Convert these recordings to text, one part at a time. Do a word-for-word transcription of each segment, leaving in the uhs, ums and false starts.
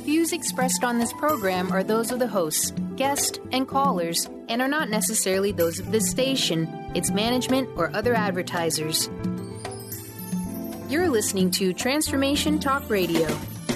views expressed on this program are those of the hosts, guests, and callers, and are not necessarily those of this station, its management, or other advertisers. You're listening to Transformation Talk Radio.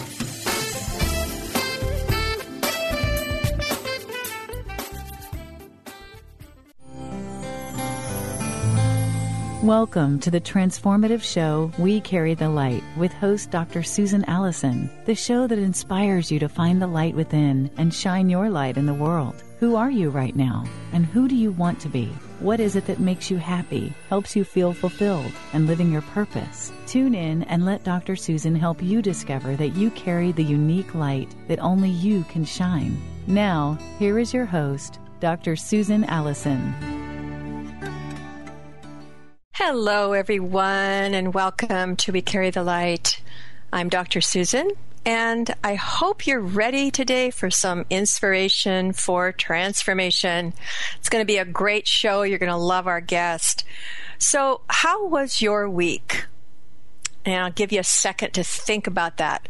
Welcome to the transformative show, We Carry the Light, with host Doctor Susan Allison, the show that inspires you to find the light within and shine your light in the world. Who are you right now? And who do you want to be? What is it that makes you happy, helps you feel fulfilled, and living your purpose? Tune in and let Doctor Susan help you discover that you carry the unique light that only you can shine. Now, here is your host, Doctor Susan Allison. Hello, everyone, and welcome to We Carry the Light. I'm Doctor Susan, and I hope you're ready today for some inspiration for transformation. It's going to be a great show. You're going to love our guest. So, how was your week? And I'll give you a second to think about that.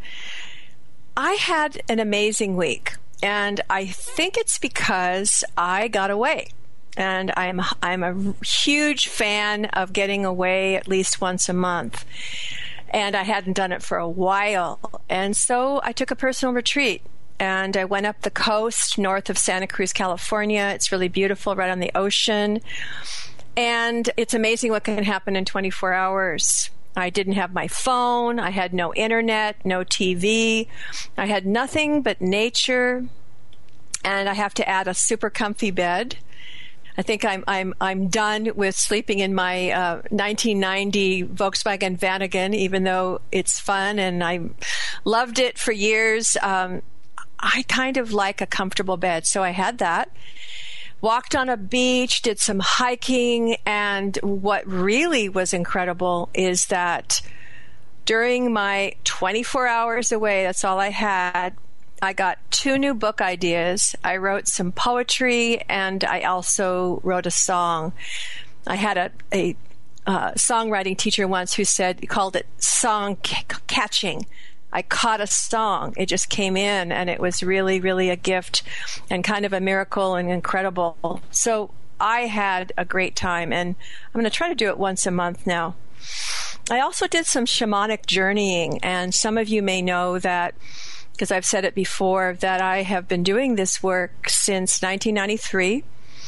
I had an amazing week, and I think it's because I got away. And I'm I'm a huge fan of getting away at least once a month. And I hadn't done it for a while. And so I took a personal retreat. And I went up the coast north of Santa Cruz, California. It's really beautiful, right on the ocean. And it's amazing what can happen in twenty-four hours. I didn't have my phone. I had no internet, no T V. I had nothing but nature. And I have to add a super comfy bed. I think I'm I'm I'm done with sleeping in my uh, nineteen ninety Volkswagen Vanagon, even though it's fun and I loved it for years. Um, I kind of like a comfortable bed, so I had that. Walked on a beach, did some hiking, and what really was incredible is that during my twenty-four hours away, that's all I had, I got two new book ideas. I wrote some poetry, and I also wrote a song. I had a, a uh, songwriting teacher once who said, he called it song c- catching. I caught a song. It just came in, and it was really, really a gift and kind of a miracle and incredible. So I had a great time, and I'm going to try to do it once a month now. I also did some shamanic journeying, and some of you may know that, because I've said it before, that I have been doing this work since nineteen ninety-three,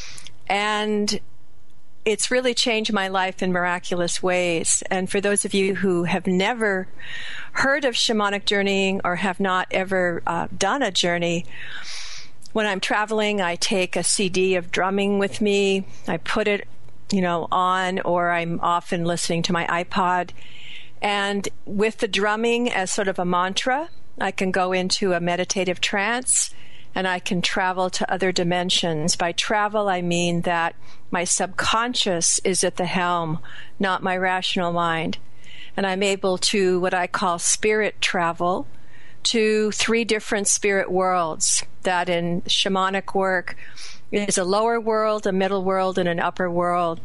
and it's really changed my life in miraculous ways. And for those of you who have never heard of shamanic journeying or have not ever uh, done a journey, when I'm traveling, I take a C D of drumming with me. I put it, you know, on, or I'm often listening to my iPod. And with the drumming as sort of a mantra, I can go into a meditative trance, and I can travel to other dimensions. By travel, I mean that my subconscious is at the helm, not my rational mind. And I'm able to, what I call spirit travel, to three different spirit worlds that in shamanic work is a lower world, a middle world, and an upper world.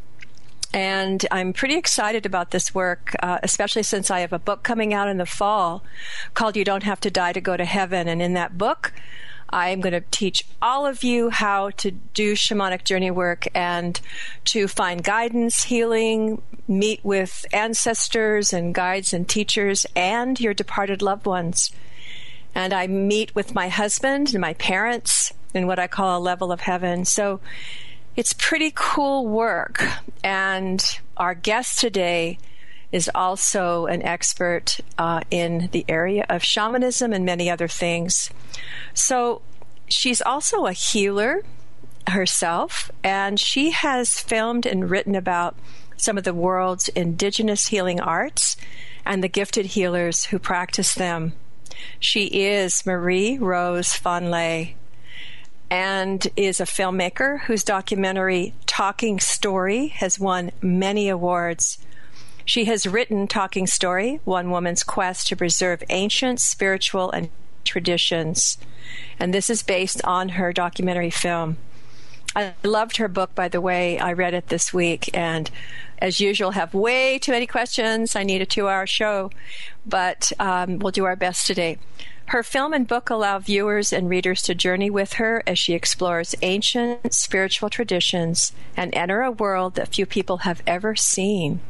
And I'm pretty excited about this work, uh, especially since I have a book coming out in the fall called You Don't Have to Die to Go to Heaven. And in that book, I'm going to teach all of you how to do shamanic journey work and to find guidance, healing, meet with ancestors and guides and teachers and your departed loved ones. And I meet with my husband and my parents in what I call a level of heaven. So it's pretty cool work. And our guest today is also an expert uh, in the area of shamanism and many other things. So she's also a healer herself, and she has filmed and written about some of the world's indigenous healing arts and the gifted healers who practice them. She is Marie Rose Fonlay, and is a filmmaker whose documentary Talking Story has won many awards. She has written Talking Story, One Woman's Quest to Preserve Ancient Spiritual and Traditions. And this is based on her documentary film. I loved her book, by the way. I read it this week, and as usual, have way too many questions. I need a two-hour show, but um, we'll do our best today. Her film and book allow viewers and readers to journey with her as she explores ancient spiritual traditions and enter a world that few people have ever seen.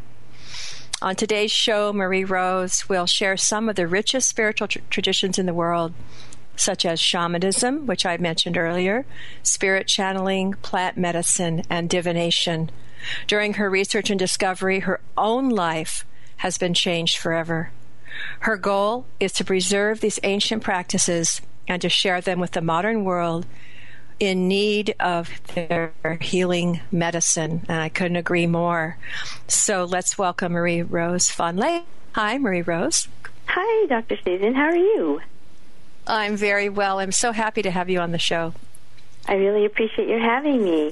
On today's show, Marie Rose will share some of the richest spiritual tr- traditions in the world, such as shamanism, which I mentioned earlier, spirit channeling, plant medicine, and divination. During her research and discovery, her own life has been changed forever. Her goal is to preserve these ancient practices and to share them with the modern world in need of their healing medicine. And I couldn't agree more. So let's welcome Marie Rose Fonley. Hi, Marie Rose. Hi, Doctor Susan. How are you? I'm very well. I'm so happy to have you on the show. I really appreciate your having me.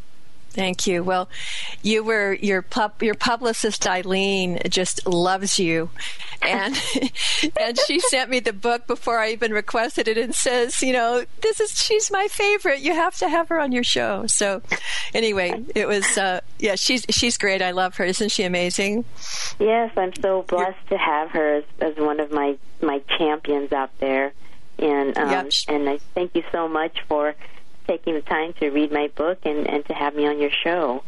Thank you. Well, you were your pub, your publicist Eileen just loves you, and and she sent me the book before I even requested it, and says, you know, this is she's my favorite. You have to have her on your show. So, anyway, it was uh, yeah, she's she's great. I love her. Isn't she amazing? Yes, I'm so blessed You're, to have her as, as one of my my champions out there, and um, yep. and I thank you so much for taking the time to read my book and, and to have me on your show.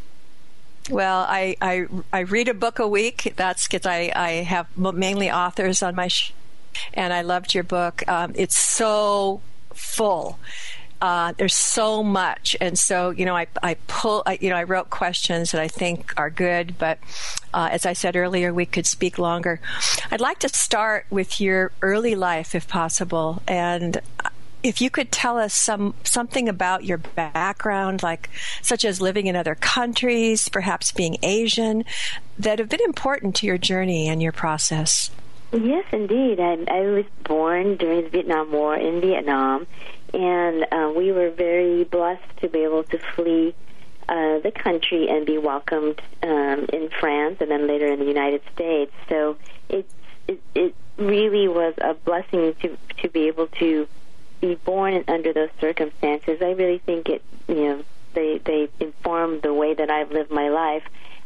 Well, I, I, I read a book a week. That's because I, I have mainly authors on my show, and I loved your book. Um, it's so full. Uh, there's so much, and so you know, I I pull, I, you know, I wrote questions that I think are good, but uh, as I said earlier, we could speak longer. I'd like to start with your early life, if possible, and if you could tell us some something about your background, like such as living in other countries, perhaps being Asian, that have been important to your journey and your process. Yes, indeed. I, I was born during the Vietnam War in Vietnam, and uh, we were very blessed to be able to flee uh, the country and be welcomed um, in France and then later in the United States. So it, it, it really was a blessing to, to be able to be born under those circumstances. I really think it, you know, they they informed the way that I've lived my life.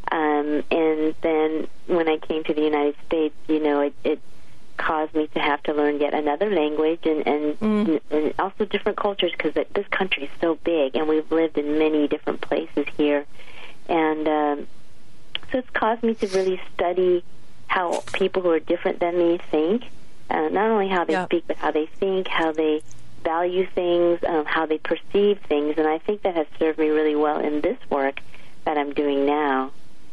Um, and then when I came to the United States, you know, it, it caused me to have to learn yet another language and and, mm. and also different cultures, because this country is so big and we've lived in many different places here. And um, so it's caused me to really study how people who are different than me think, uh, not only how they yeah. speak, but how they think, how they value things, um, how they perceive things, and I think that has served me really well in this work that I'm doing now.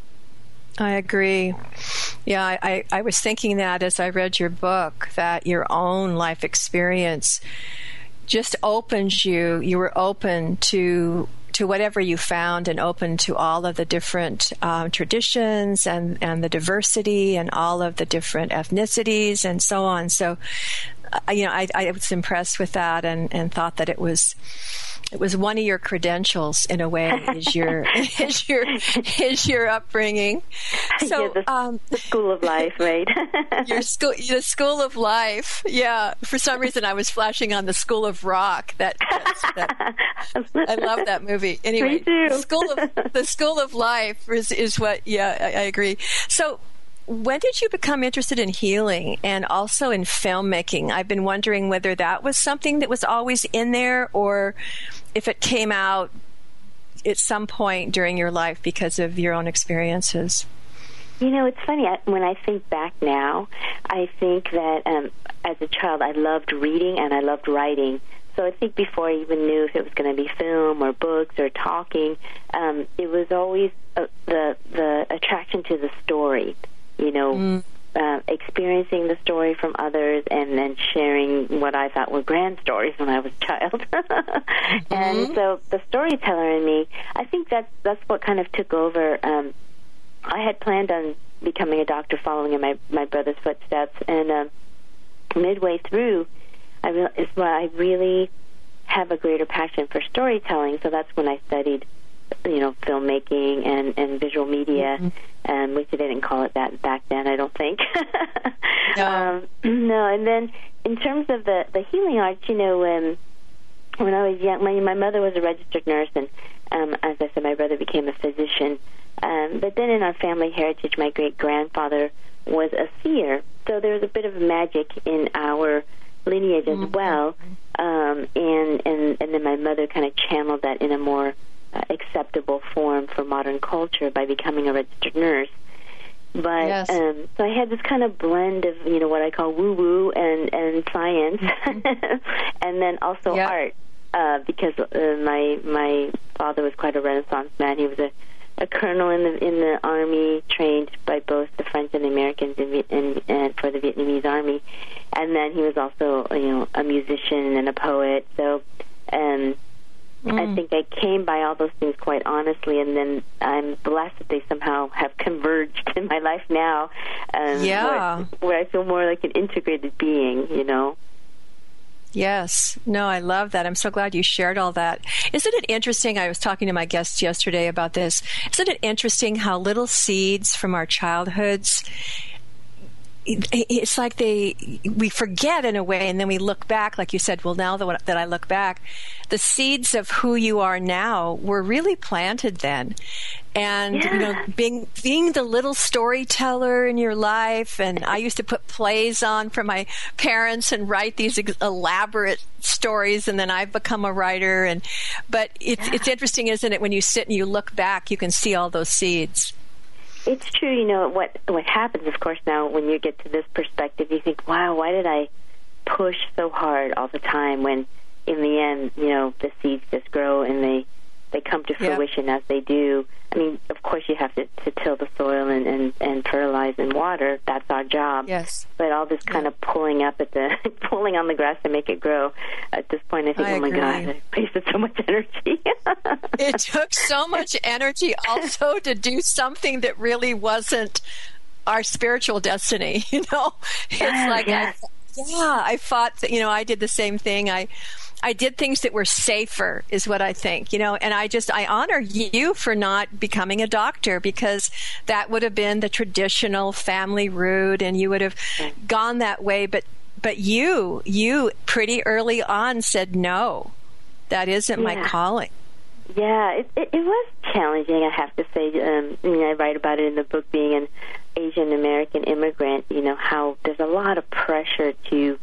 I agree. Yeah, I, I, I was thinking that as I read your book, that your own life experience just opens you, you were open to to whatever you found and open to all of the different um, traditions and, and the diversity and all of the different ethnicities and so on. So, uh, you know, I, I was impressed with that and, and thought that it was it was one of your credentials in a way, is your is your is your upbringing. So yeah, the, um, the school of life, right? your school, the school of life. Yeah. For some reason, I was flashing on the School of Rock. That, that I love that movie. Anyway, Me too. the school of the school of life is is what. Yeah, I, I agree. So, when did you become interested in healing and also in filmmaking? I've been wondering whether that was something that was always in there, or if it came out at some point during your life because of your own experiences. You know, it's funny. I, when I think back now, I think that um, as a child I loved reading and I loved writing. So I think before I even knew if it was going to be film or books or talking, um, it was always uh, the the attraction to the story. You know, mm. uh, experiencing the story from others and then sharing what I thought were grand stories when I was a child. mm-hmm. And so the storyteller in me, I think that's, that's what kind of took over. Um, I had planned on becoming a doctor following in my, my brother's footsteps, and uh, midway through, I re- is why I really have a greater passion for storytelling, so that's when I studied, you know, filmmaking and, and visual media, mm-hmm. um, which they didn't call it that back then, I don't think. no. Um, no, and then in terms of the, the healing arts, you know, um, when I was young, my, my mother was a registered nurse, and Um, as I said, my brother became a physician. Um, but then in our family heritage, my great-grandfather was a seer. So there was a bit of magic in our lineage as mm-hmm. well. Um, and, and, and then my mother kind of channeled that in a more uh, acceptable form for modern culture by becoming a registered nurse. But yes. um, so I had this kind of blend of, you know, what I call woo-woo and, and science, mm-hmm. and then also yep. art, uh, because uh, my my father was quite a Renaissance man. He was a, a colonel in the in the army, trained by both the French and the Americans in, in, and for the Vietnamese army, and then he was also, you know, a musician and a poet. So. Um, Mm. I think I came by all those things quite honestly, and then I'm blessed that they somehow have converged in my life now, um, yeah. where, where I feel more like an integrated being, you know. Yes. No, I love that. I'm so glad you shared all that. Isn't it interesting? I was talking to my guests yesterday about this. Isn't it interesting how little seeds from our childhoods, it's like they, we forget in a way, and then we look back, like you said, well, now that, that I look back, the seeds of who you are now were really planted then. And, yeah. you know, being, being the little storyteller in your life, and I used to put plays on for my parents and write these elaborate stories, and then I've become a writer. And, but it's, yeah. it's interesting, isn't it? When you sit and you look back, you can see all those seeds. It's true, you know, what what happens, of course, now when you get to this perspective, you think, wow, why did I push so hard all the time when, in the end, you know, the seeds just grow and they, they come to fruition yep. as they do. I mean, of course, you have to, to till the soil and, and, and fertilize and water. That's our job. Yes. But all this kind yep. of pulling up at the, pulling on the grass to make it grow, at this point, I think, I oh, my agree. God, I wasted so much energy. It took so much energy also to do something that really wasn't our spiritual destiny, you know? It's yes, like, yes. I, yeah, I fought, that, you know, I did the same thing. I, I did things that were safer, is what I think, you know, and I just, I honor you for not becoming a doctor, because that would have been the traditional family route and you would have gone that way. But, but you, you pretty early on said, no, that isn't yeah. my calling. Yeah, it, it, it was challenging, I have to say. Um, I mean, I write about it in the book, being an Asian American immigrant, you know, how there's a lot of pressure to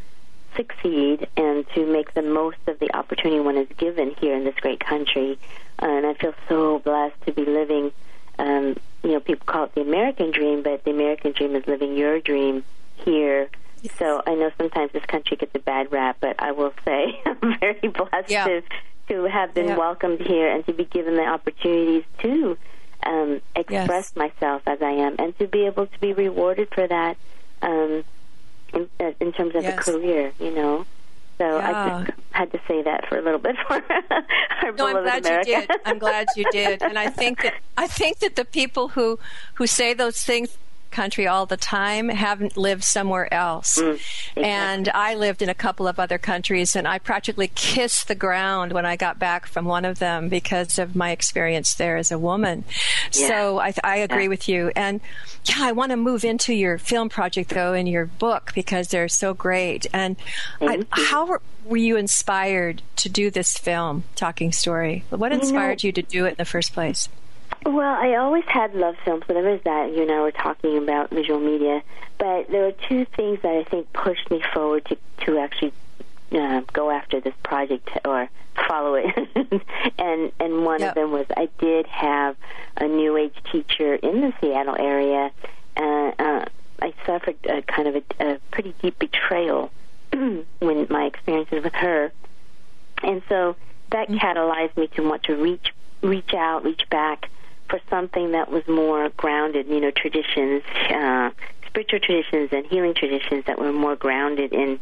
succeed and to make the most of the opportunity one is given here in this great country. Uh, and I feel so blessed to be living, um, you know, people call it the American dream, but the American dream is living your dream here. Yes. So I know sometimes this country gets a bad rap, but I will say I'm very blessed yeah. to, to have been yeah. welcomed here and to be given the opportunities to um, express yes. myself as I am, and to be able to be rewarded for that um, in, uh, in terms of yes. a career, you know. So yeah. I just had to say that for a little bit for our no, I'm glad America. you did. I'm glad you did, and I think that I think that the people who who say those things country all the time haven't lived somewhere else. Mm, exactly. And I lived in a couple of other countries, and I practically kissed the ground when I got back from one of them because of my experience there as a woman. Yeah. So I, I agree yeah. with you. And yeah, I want to move into your film project, though, and your book, because they're so great. And I, how were, were you inspired to do this film, Talking Story? What inspired you, know, you to do it in the first place? Well, I always had loved films, so there was that. You and I were talking about visual media, but there were two things that I think pushed me forward to, to actually uh, go after this project or follow it. and and one yep. of them was I did have a New Age teacher in the Seattle area. Uh, uh, I suffered a kind of a, a pretty deep betrayal when my experiences with her, and so that mm-hmm. catalyzed me to want to reach reach out, reach back for something that was more grounded, you know, traditions, uh, spiritual traditions and healing traditions that were more grounded in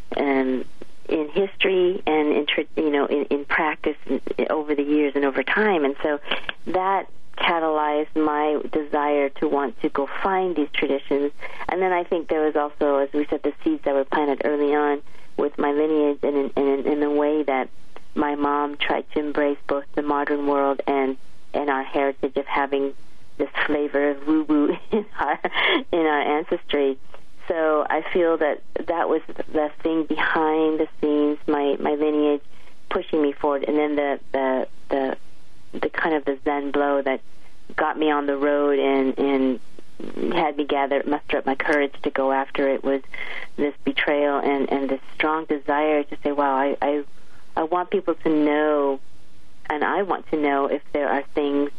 um, in history and in, you know, in, in practice over the years and over time. And so that catalyzed my desire to want to go find these traditions. And then I think there was also, as we said, the seeds that were planted early on with my lineage, and in, in, in a way that my mom tried to embrace both the modern world and and our heritage of having this flavor of woo-woo in our, in our ancestry. So I feel that that was the thing behind the scenes, my, my lineage pushing me forward. And then the, the, the the kind of the Zen blow that got me on the road and, and had me gather, muster up my courage to go after it was this betrayal and, and this strong desire to say, wow, I, I, I want people to know, and I want to know if there are things,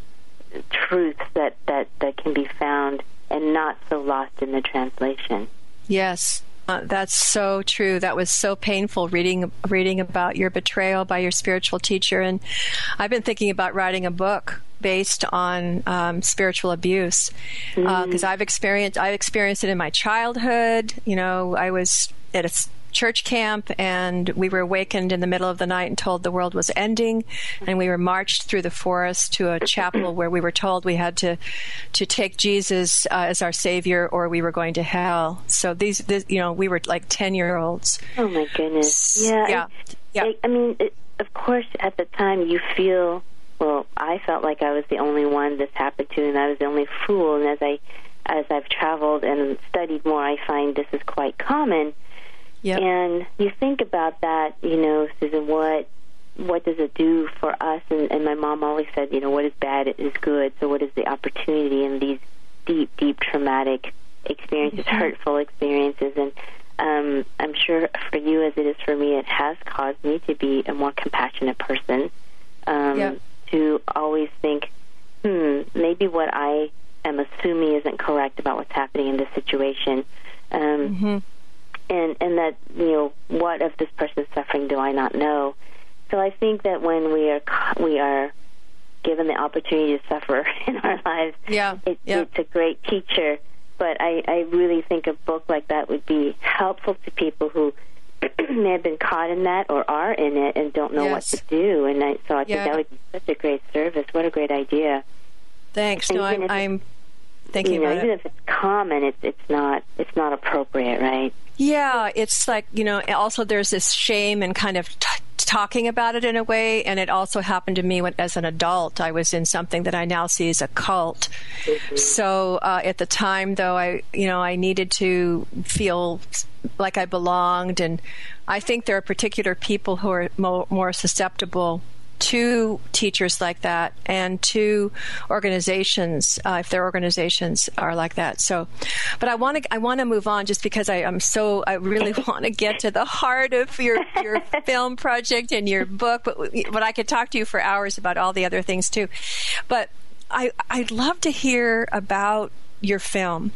truths that, that, that can be found and not so lost in the translation. Yes. Uh, that's so true. That was so painful reading reading about your betrayal by your spiritual teacher. And I've been thinking about writing a book based on um, spiritual abuse because uh, I've experienced I've experienced it in my childhood. You know, I was at a church camp and we were awakened in the middle of the night and told the world was ending, and we were marched through the forest to a chapel where we were told we had to to take Jesus uh, as our savior or we were going to hell. So these, this, you know, we were like ten year olds. Oh my goodness. Yeah. Yeah. I, yeah. I, I mean, it, of course, at the time you feel, well, I felt like I was the only one this happened to, and I was the only fool. And as I, as I've traveled and studied more, I find this is quite common. Yep. And you think about that, you know, Susan, what what does it do for us? And, and my mom always said, you know, what is bad is good. So what is the opportunity in these deep, deep traumatic experiences, mm-hmm. hurtful experiences? And um, I'm sure for you, as it is for me, it has caused me to be a more compassionate person, um, yep. to always think, hmm, maybe what I am assuming isn't correct about what's happening in this situation. Um mm-hmm. And, and that, you know, what of this person's suffering do I not know? So I think that when we are we are given the opportunity to suffer in our lives, yeah, it, yeah. it's a great teacher. But I, I really think a book like that would be helpful to people who may have been caught in that or are in it and don't know yes. what to do. And I, so I think yeah. that would be such a great service. What a great idea. Thanks. And no, I'm, I'm thinking you know, about even it. if it's common, it's it's not it's not appropriate, right? Yeah, it's like, you know, also there's this shame and kind of t- talking about it in a way, and it also happened to me when, as an adult. I was in something that I now see as a cult. Mm-hmm. So uh, at the time, though, I, you know, I needed to feel like I belonged, and I think there are particular people who are mo- more susceptible to teachers like that and to organizations, uh, if their organizations are like that. So, but I want to I want to move on just because I, I'm so I really want to get to the heart of your your film project and your book. But but I could talk to you for hours about all the other things too. But I I'd love to hear about your film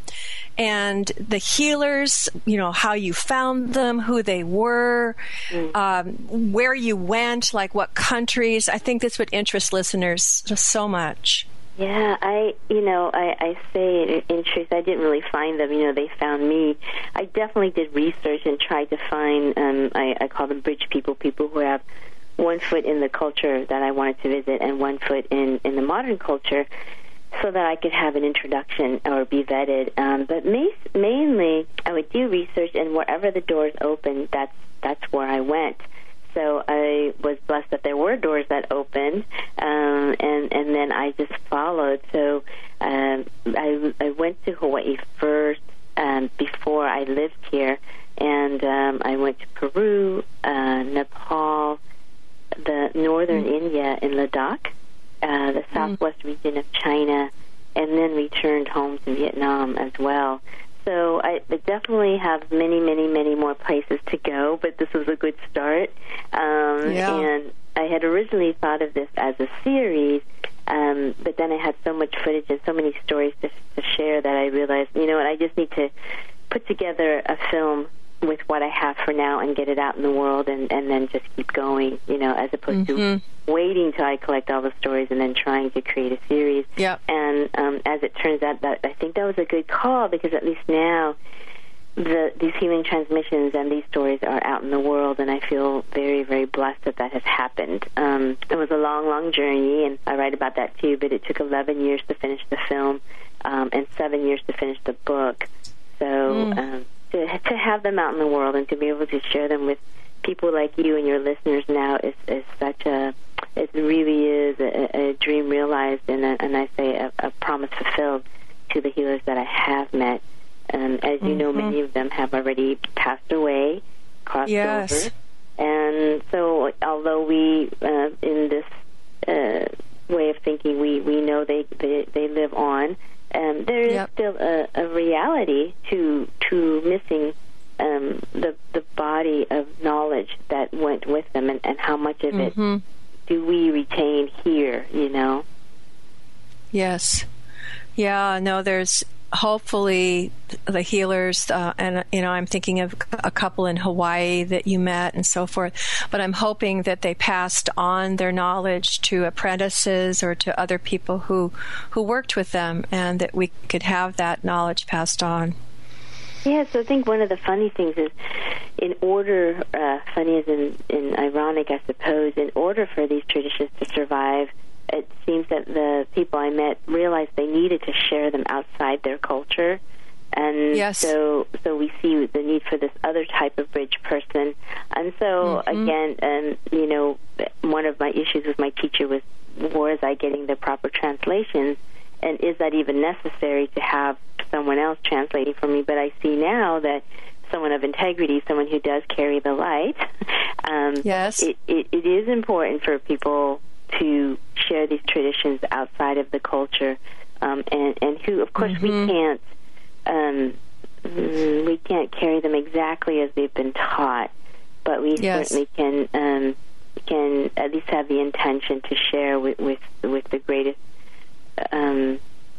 and the healers, you know, how you found them, who they were, mm. um, where you went, like what countries. I think this would interest listeners just so much. Yeah, I, you know, I, I say in truth, I didn't really find them. You know, they found me. I definitely did research and tried to find, um, I, I call them bridge people, people who have one foot in the culture that I wanted to visit and one foot in, in the modern culture, so that I could have an introduction or be vetted. Um, but ma- mainly, I would do research, and wherever the doors opened, that's that's where I went. So I was blessed that there were doors that opened, um, and and then I just followed. So um, I I went to Hawaii first um, before I lived here, and um, I went to Peru, uh, Nepal, the northern mm-hmm. India in Ladakh. Uh, the southwest mm. region of China, and then returned home to Vietnam as well. So I, I definitely have many, many, many more places to go, but this was a good start. Um, yeah. And I had originally thought of this as a series, um, but then I had so much footage and so many stories to, to share that I realized, you know what, I just need to put together a film with what I have for now and get it out in the world, and, and then just keep going, you know, as opposed mm-hmm. to waiting till I collect all the stories and then trying to create a series. Yep. And um, as it turns out, that I think that was a good call, because at least now the these healing transmissions and these stories are out in the world, and I feel very, very blessed that that has happened. Um, it was a long, long journey, and I write about that too, but it took eleven years to finish the film um, and seven years to finish the book. So mm. um, to, to have them out in the world and to be able to share them with people like you and your listeners now is, is such a, it really is a, a dream realized, and, a, and I say a, a promise fulfilled to the healers that I have met. Um, as you mm-hmm. know, many of them have already passed away, crossed yes. over. And so although we, uh, in this uh, way of thinking we, we know they, they, they live on. Um, there is yep. still a, a reality to to missing um, the the body of knowledge that went with them, and, and how much of mm-hmm. it do we retain here, you know? Yes. Yeah, no, there's hopefully the healers, uh, and, you know, I'm thinking of a couple in Hawaii that you met and so forth, but I'm hoping that they passed on their knowledge to apprentices or to other people who, who worked with them, and that we could have that knowledge passed on. Yeah, so I think one of the funny things is, in order, uh, funny as in, in ironic, I suppose, in order for these traditions to survive, it seems that the people I met realized they needed to share them outside their culture. And yes. so so we see the need for this other type of bridge person. And so, mm-hmm. again, um, you know, one of my issues with my teacher was, was I getting the proper translations? And is that even necessary to have someone else translating for me? But I see now that someone of integrity, someone who does carry the light, um, yes. it, it, it is important for people to share these traditions outside of the culture, um, and, and who, of course, mm-hmm. we can't um, we can't carry them exactly as they've been taught, but we yes. certainly can um, can at least have the intention to share with with, with the greatest um,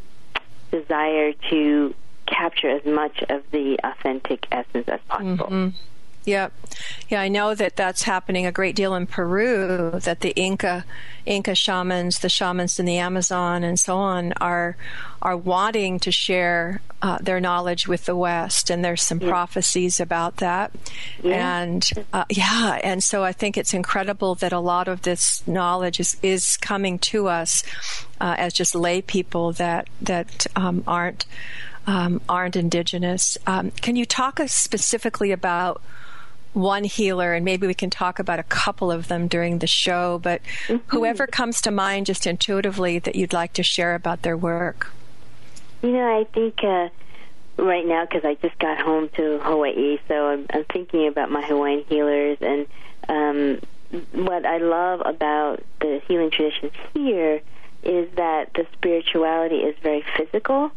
desire to capture as much of the authentic essence as possible. Mm-hmm. Yeah, yeah, I know that that's happening a great deal in Peru, that the Inca Inca shamans, the shamans in the Amazon and so on are are wanting to share uh, their knowledge with the West, and there's some yeah. prophecies about that. Yeah. And uh, yeah, and so I think it's incredible that a lot of this knowledge is, is coming to us uh, as just lay people that, that um, aren't, um, aren't indigenous. Um, can you talk us specifically about one healer, and maybe we can talk about a couple of them during the show, but mm-hmm. whoever comes to mind just intuitively that you'd like to share about their work? You know, I think uh, right now, because I just got home to Hawaii, so I'm, I'm thinking about my Hawaiian healers, and um, what I love about the healing traditions here is that the spirituality is very physical.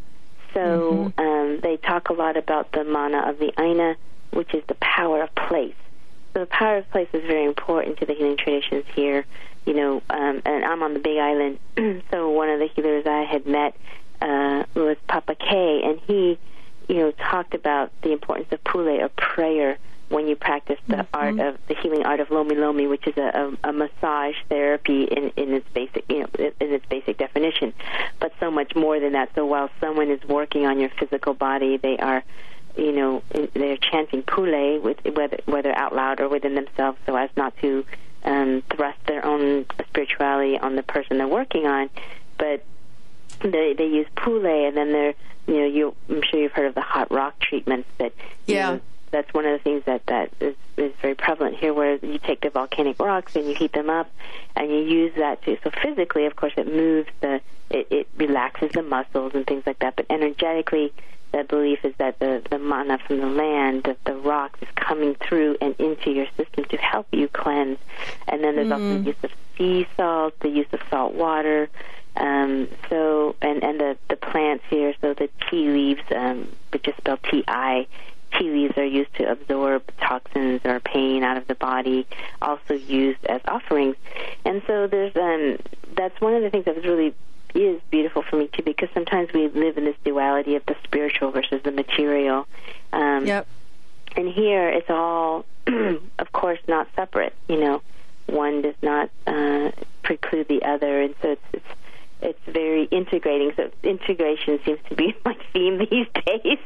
So mm-hmm. um, they talk a lot about the mana of the Aina, which is the power of place. So the power of place is very important to the healing traditions here. You know, um, and I'm on the Big Island, so one of the healers I had met uh, was Papa K, and he, you know, talked about the importance of pule, or prayer, when you practice the mm-hmm. art of the healing art of lomi lomi, which is a, a, a massage therapy in, in its basic, you know, in its basic definition, but so much more than that. So while someone is working on your physical body, they are, you know, they're chanting pule, with, whether whether out loud or within themselves, so as not to um, thrust their own spirituality on the person they're working on. But they they use pule, and then they're, you know, you I'm sure you've heard of the hot rock treatments. That yeah. You know, that's one of the things that, that is, is very prevalent here, where you take the volcanic rocks and you heat them up, and you use that to, so physically, of course, it moves the, it, it relaxes the muscles and things like that, but energetically, the belief is that the, the mana from the land, the, the rocks, is coming through and into your system to help you cleanse. And then there's mm. also the use of sea salt, the use of salt water, um, so, and, and the, the plants here, so the tea leaves, um, which is spelled T I, tea leaves are used to absorb toxins or pain out of the body, also used as offerings. And so there's um, that's one of the things that was really is beautiful for me too, because sometimes we live in this duality of the spiritual versus the material. Um, yep. And here it's all, of course, not separate. You know, one does not uh, preclude the other, and so it's, it's It's very integrating. So integration seems to be my theme these days.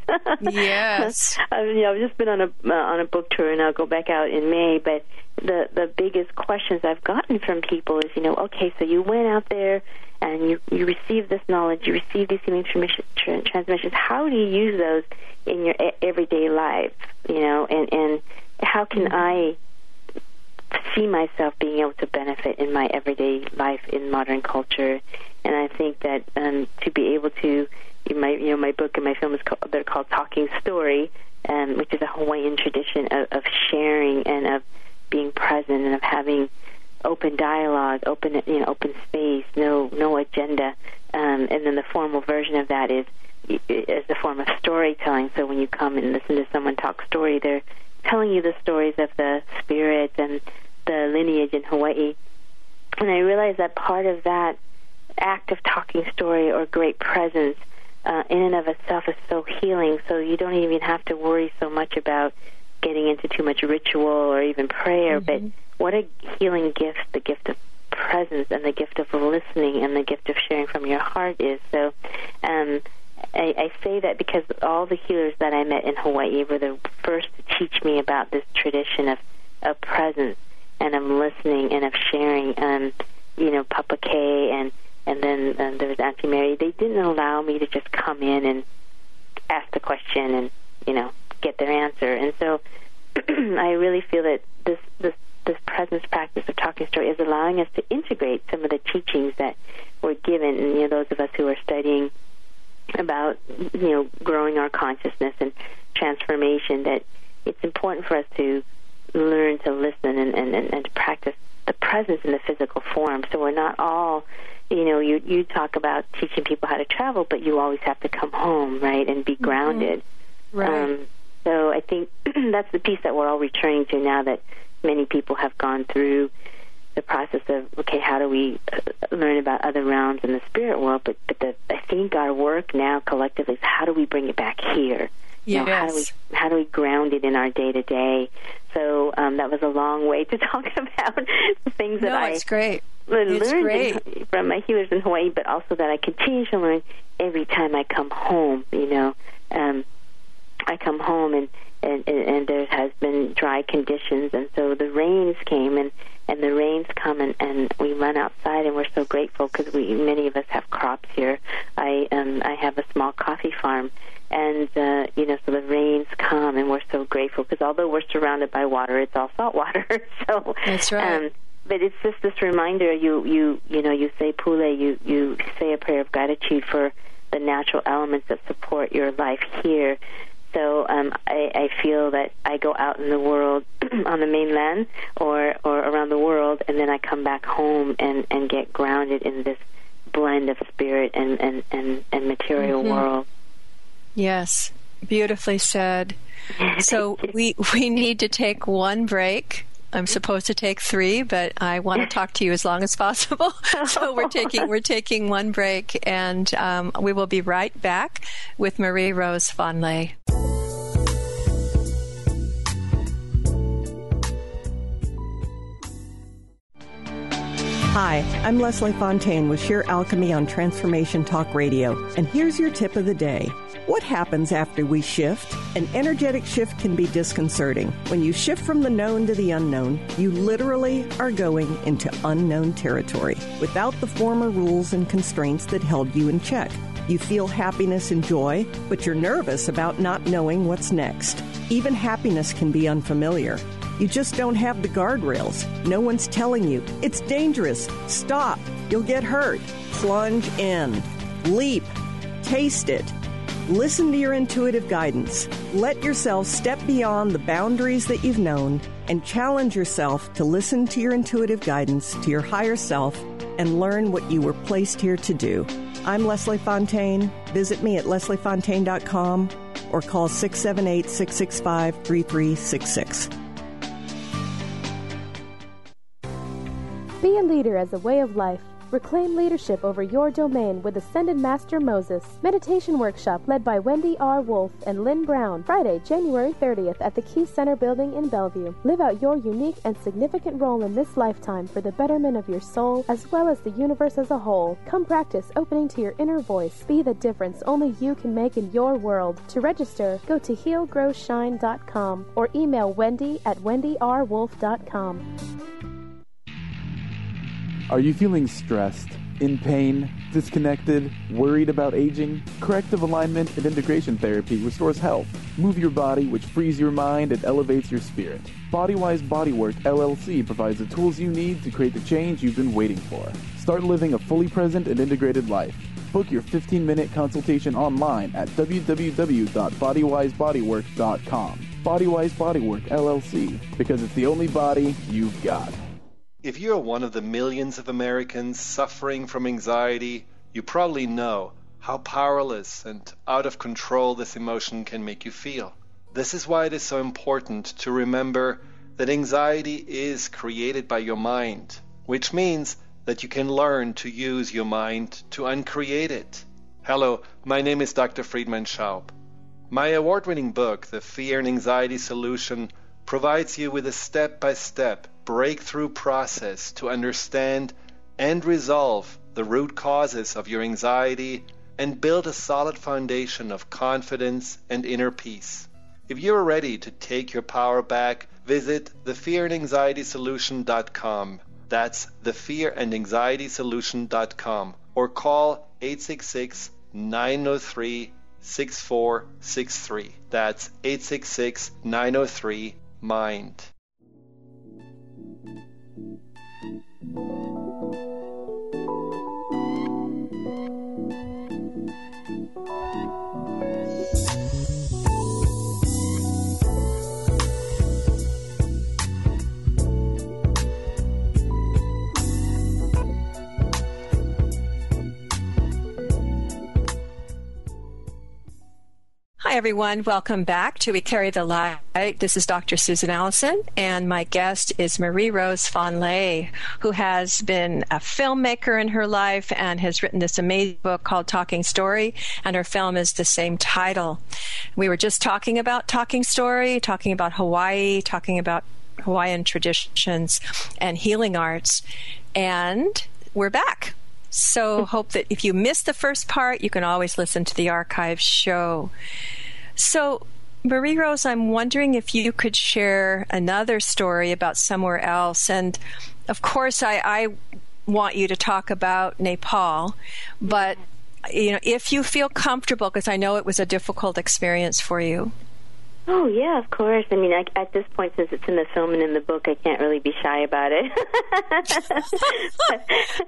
Yes. I've, you know, I've just been on a uh, on a book tour, and I'll go back out in May. But the the biggest questions I've gotten from people is, you know, okay, so you went out there and you you received this knowledge, you received these healing transmissions. How do you use those in your everyday life? You know, and and how can I see myself being able to benefit in my everyday life in modern culture? And I think that um, to be able to, in my, you know, my book and my film is called, they're called Talking Story, um, which is a Hawaiian tradition of, of sharing and of being present and of having open dialogue, open you know, open space, no no agenda. Um, and then the formal version of that is is the form of storytelling. So when you come and listen to someone talk story, they're telling you the stories of the spirit and the lineage in Hawaii. And I realized that part of that act of talking story or great presence uh, in and of itself is so healing, so you don't even have to worry so much about getting into too much ritual or even prayer. Mm-hmm. But what a healing gift the gift of presence and the gift of listening and the gift of sharing from your heart is. So um, I, I say that because all the healers that I met in Hawaii were the first to teach me about this tradition of, of presence and of listening and of sharing. Um, you know, Papa K and and then um, there was Auntie Mary. They didn't allow me to just come in and ask the question and, you know, get their answer. And so I really feel that this, this this presence practice of talking story is allowing us to integrate some of the teachings that were given, and, you know, those of us who are studying about, you know, growing our consciousness and transformation, that it's important for us to learn to listen and, and, and, and to practice the presence in the physical form. So we're not all, you know, you you talk about teaching people how to travel, but you always have to come home, right, and be grounded. Mm-hmm. Right. Um, so I think that's the piece that we're all returning to now that many people have gone through the process of, okay, how do we learn about other realms in the spirit world? But, but the, I think our work now collectively is how do we bring it back here? Yes. You know, how do we how do we ground it in our day to day? So um, that was a long way to talk about the things that no, I it's great. learned it's great. In, from my healers in Hawaii, but also that I continue to learn every time I come home. You know, um, I come home and, and, and there has been dry conditions, and so the rains came, and, and the rains come, and, and we run outside, and we're so grateful because we many of us have crops here. I um, I have a small coffee farm. And, uh, you know, so the rains come, and we're so grateful because although we're surrounded by water, it's all salt water. so, That's right. Um, but it's just this reminder, you, you, you know, you say Pule, you, you say a prayer of gratitude for the natural elements that support your life here. So um, I, I feel that I go out in the world on the mainland or, or around the world, and then I come back home and, and get grounded in this blend of spirit and, and, and, and material mm-hmm. world. Yes, beautifully said. So we we need to take one break. I'm supposed to take three, but I want to talk to you as long as possible. So we're taking we're taking one break, and um, we will be right back with Marie Rose Vonleh. Hi, I'm Leslie Fontaine with Sheer Alchemy on Transformation Talk Radio, and here's your tip of the day. What happens after we shift? An energetic shift can be disconcerting. When you shift from the known to the unknown, you literally are going into unknown territory without the former rules and constraints that held you in check. You feel happiness and joy, but you're nervous about not knowing what's next. Even happiness can be unfamiliar. You just don't have the guardrails. No one's telling you, it's dangerous, stop, you'll get hurt. Plunge in, leap, taste it. Listen to your intuitive guidance. Let yourself step beyond the boundaries that you've known and challenge yourself to listen to your intuitive guidance, to your higher self, and learn what you were placed here to do. I'm Leslie Fontaine. Visit me at leslie fontaine dot com or call six seven eight, six six five, three three six six. Be a leader as a way of life. Reclaim leadership over your domain with Ascended Master Moses. Meditation workshop led by Wendy R. Wolf and Lynn Brown. Friday, January thirtieth at the Key Center Building in Bellevue. Live out your unique and significant role in this lifetime for the betterment of your soul as well as the universe as a whole. Come practice opening to your inner voice. Be the difference only you can make in your world. To register, go to heal grow shine dot com or email Wendy at wendy r wolf dot com. Are you feeling stressed, in pain, disconnected, worried about aging? Corrective alignment and integration therapy restores health. Move your body, which frees your mind and elevates your spirit. Bodywise Bodywork L L C provides the tools you need to create the change you've been waiting for. Start living a fully present and integrated life. Book your fifteen-minute consultation online at w w w dot bodywise bodywork dot com. Bodywise Bodywork L L C, because it's the only body you've got. If you're one of the millions of Americans suffering from anxiety, you probably know how powerless and out of control this emotion can make you feel. This is why it is so important to remember that anxiety is created by your mind, which means that you can learn to use your mind to uncreate it. Hello, my name is Doctor Friedemann Schaub. My award-winning book, The Fear and Anxiety Solution, provides you with a step-by-step breakthrough process to understand and resolve the root causes of your anxiety and build a solid foundation of confidence and inner peace. If you are ready to take your power back, visit the fear and anxiety solution dot com. That's the fear and anxiety solution dot com, or call eight six six, nine zero three, six four six three. That's eight six six, nine zero three, MIND. Hi, everyone. Welcome back to We Carry the Light. This is Doctor Susan Allison, and my guest is Marie-Rose Fonlay, who has been a filmmaker in her life and has written this amazing book called Talking Story, and her film is the same title. We were just talking about Talking Story, talking about Hawaii, talking about Hawaiian traditions and healing arts, and we're back. So hope that if you missed the first part, you can always listen to the archive show. So, Marie-Rose, I'm wondering if you could share another story about somewhere else. And, of course, I, I want you to talk about Nepal. But, you know, if you feel comfortable, because I know it was a difficult experience for you. Oh, yeah, of course. I mean, I, at this point, since it's in the film and in the book, I can't really be shy about it. but,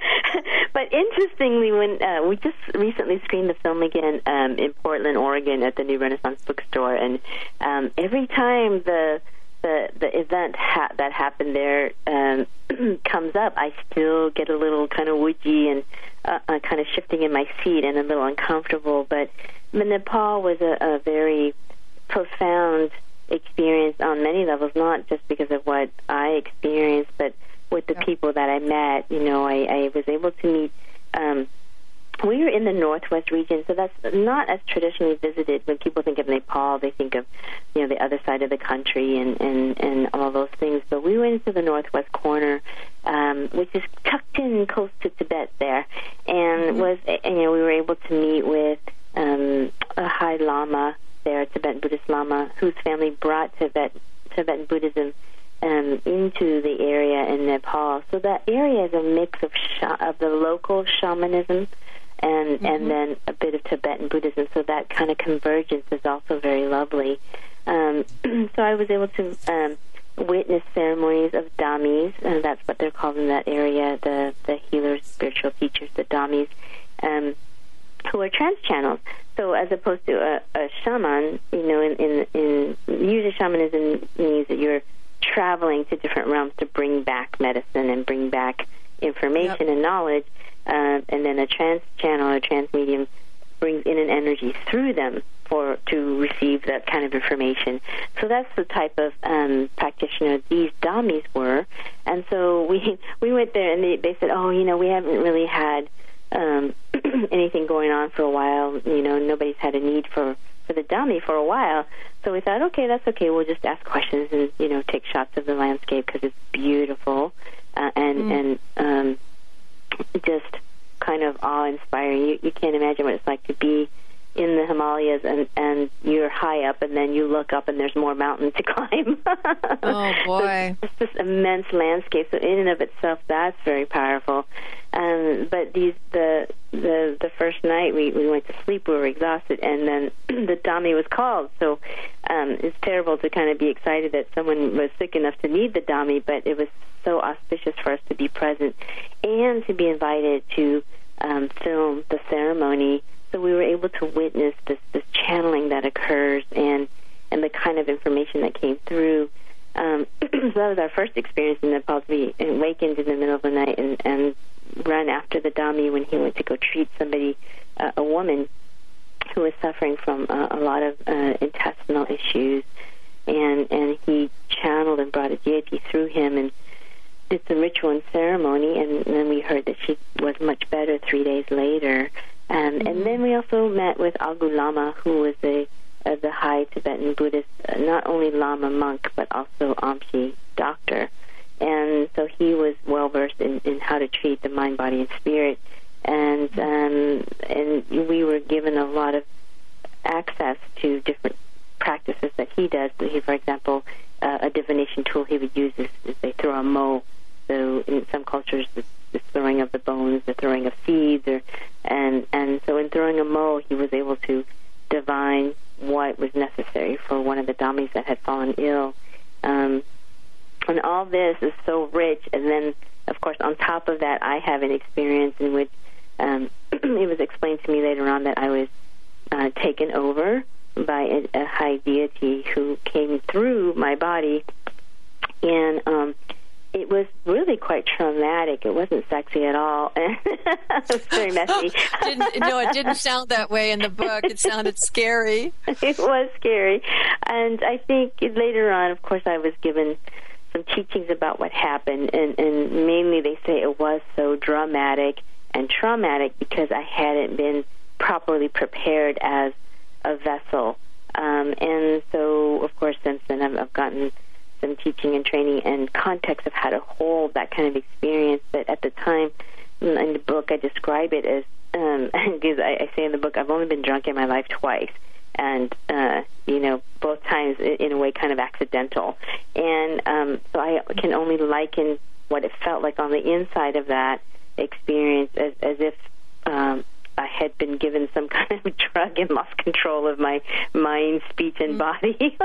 but interestingly, when uh, we just recently screened the film again um, in Portland, Oregon at the New Renaissance Bookstore, and um, every time the the, the event ha- that happened there um, comes up, I still get a little kind of woozy and uh, uh, kind of shifting in my seat and a little uncomfortable. But Nepal was a, a very profound experience on many levels, not just because of what I experienced, but with the yeah. people that I met. You know, I, I was able to meet, um, we were in the Northwest region, so that's not as traditionally visited. When people think of Nepal, they think of, you know, the other side of the country and, and, and all those things. But we went into the Northwest corner, um, which is tucked in close to Tibet there, and mm-hmm. was, you know, we were able to meet with um, a High Lama there, a Tibetan Buddhist Lama, whose family brought Tibet, Tibetan Buddhism um, into the area in Nepal. So that area is a mix of sh- of the local shamanism and mm-hmm. and then a bit of Tibetan Buddhism. So that kind of convergence is also very lovely. Um, so I was able to um, witness ceremonies of Dhamis, and that's what they're called in that area, the, the healers, spiritual teachers, the Dhamis, um, who are trance channels. So as opposed to a, a shaman, you know, in, in, in usually shamanism means that you're traveling to different realms to bring back medicine and bring back information yep. and knowledge, uh, and then a trance channel or trance medium brings in an energy through them for to receive that kind of information. So that's the type of um, practitioner these Dhamis were. And so we we went there, and they, they said, oh, you know, we haven't really had Um, anything going on for a while. You know, nobody's had a need for, for the Dhami for a while. So we thought, okay, that's okay. We'll just ask questions and, you know, take shots of the landscape because it's beautiful uh, and, mm. and um, just kind of awe-inspiring. You, you can't imagine what it's like to be in the Himalayas and, and you're high up and then you look up and there's more mountain to climb. Oh, boy. So it's this immense landscape. So in and of itself, that's very powerful. Um, but these the the the first night we, we went to sleep, we were exhausted, and then the Dhami was called. So um, it's terrible to kind of be excited that someone was sick enough to need the Dhami, but it was so auspicious for us to be present and to be invited to um, film the ceremony. So we were able to witness this, this channeling that occurs and and the kind of information that came through. Um, so that was our first experience in Nepal, to be awakened in the middle of the night and, and run after the Dhammi when he went to go treat somebody, uh, a woman who was suffering from uh, a lot of uh, intestinal issues. And, and he channeled and brought a deity through him and did some ritual and ceremony, and then we heard that she was much better three days later. Um, mm-hmm. And then we also met with Algu Lama, who was a, a the high Tibetan Buddhist, uh, not only Lama monk, but also Amshi doctor. And so he was well-versed in, in how to treat the mind, body, and spirit. And, um, and we were given a lot of access to different practices that he does. So he, for example, uh, a divination tool he would use is, is they throw a mo. So in some cultures, the, the throwing of the bones, the throwing of seeds, or and and so in throwing a mo, he was able to divine what was necessary for one of the Dhammis that had fallen ill. Um, and all this is so rich. And then, of course, on top of that, I have an experience in which um, it was explained to me later on that I was uh, taken over by a, a high deity who came through my body, and um, it was really quite traumatic. It wasn't sexy at all. It was very messy. didn't, no, it didn't sound that way in the book. It sounded scary. It was scary. And I think later on, of course, I was given some teachings about what happened, and, and mainly they say it was so dramatic and traumatic because I hadn't been properly prepared as a vessel. Um, and so, of course, since then I've, I've gotten some teaching and training and context of how to hold that kind of experience. But at the time, in the book, I describe it as, um, because I, I say in the book, I've only been drunk in my life twice. And, uh, you know, both times in a way kind of accidental. And um, so I can only liken what it felt like on the inside of that experience as, as if um, I had been given some kind of drug and lost control of my mind, speech, and body.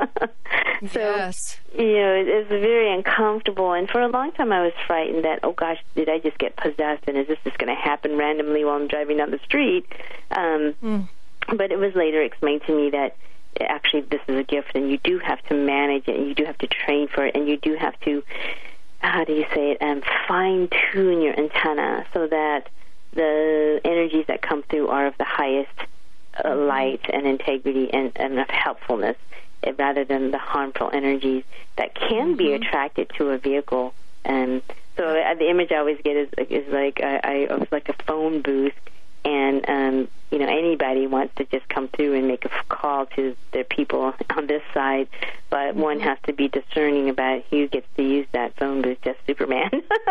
So, yes. you know, it, it was very uncomfortable. And for a long time I was frightened that, oh, gosh, did I just get possessed? And is this just going to happen randomly while I'm driving down the street? Um, mm. But it was later explained to me that actually this is a gift, and you do have to manage it, and you do have to train for it, and you do have to, how do you say it, um, fine-tune your antenna so that the energies that come through are of the highest uh, light and integrity and, and of helpfulness, uh, rather than the harmful energies that can mm-hmm. be attracted to a vehicle. And so uh, the image I always get is, is like I, I it was like a phone booth, and um, you know, anybody wants to just come through and make a call to their people on this side, but mm-hmm. one has to be discerning about who gets to use that phone booth. Just Superman.